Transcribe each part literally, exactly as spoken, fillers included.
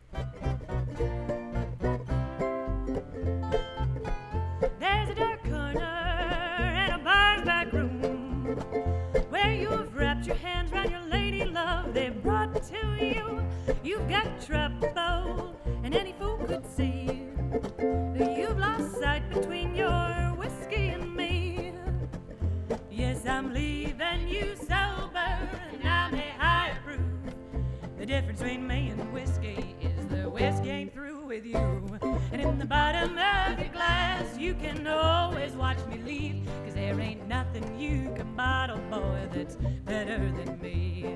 There's a dark corner in a bar's back room where you've wrapped your hands around your lady love they brought to you. You've got trouble, and any fool could see that you've lost sight between your whiskey and me. Yes, I'm leaving you sober, and I may high proof. The difference between me and whiskey is the whiskey ain't through with you. And in the bottom of your glass, you can always watch me leave, 'cause there ain't nothing you can bottle, boy, that's better than me.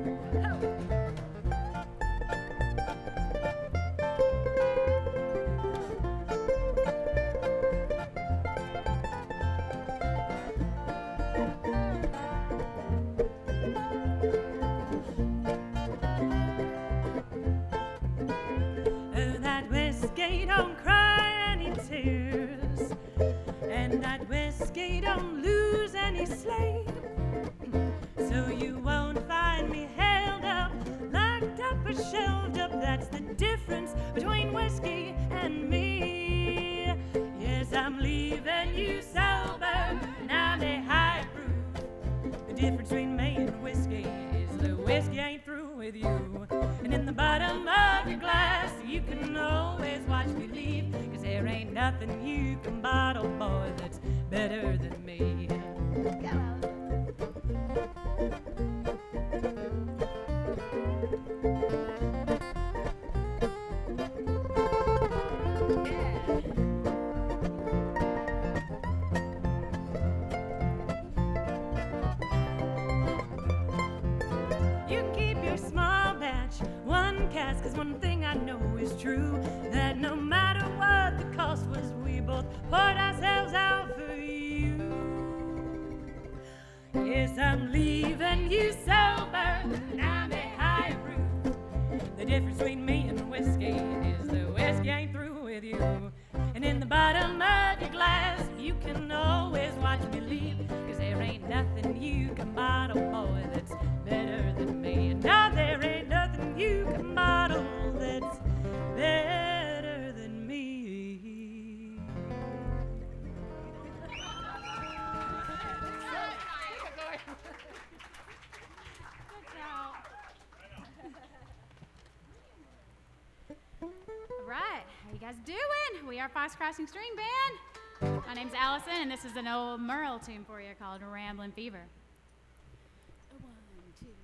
Don't cry any tears, and that whiskey don't lose any sleep. So you won't find me held up, locked up or shelved up. That's the difference between whiskey and me. Yes, I'm leaving you sober, now they high proof. The difference between me and whiskey is the whiskey ain't through with you. And in the bottom of your glass, you can always watch me leave, 'cause there ain't nothing you can bottle, boy, that's better than me. Come on. Cask, 'cause one thing I know is true, that no matter what the cost was, we both poured ourselves out for you. Yes, I'm leaving you sober, and I'm a high proof. The difference between me and whiskey is the whiskey ain't through with you. And in the bottom of your glass, you can always watch me leave, 'cause there ain't nothing you can bottle, boy, that's better than me. And now there ain't nothing you can bottle that's better than me. All right, how you guys doing? We are Fox Crossing String Band. My name's Allison, and this is an old Merle tune for you called Ramblin' Fever.